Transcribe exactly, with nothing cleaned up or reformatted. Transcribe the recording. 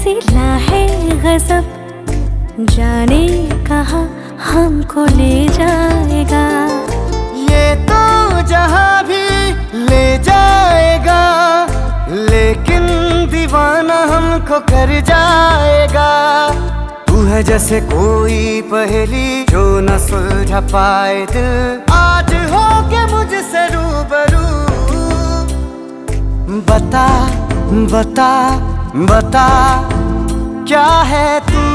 सिला है गजब, जाने कहाँ हमको ले जाएगा। ये तो जहाँ भी ले जाएगा, लेकिन दीवाना हमको कर जाएगा। तू है जैसे कोई पहेली जो न सुलझा पाए दिल, आज हो के मुझसे रूबरू। बता बता बता क्या है तू।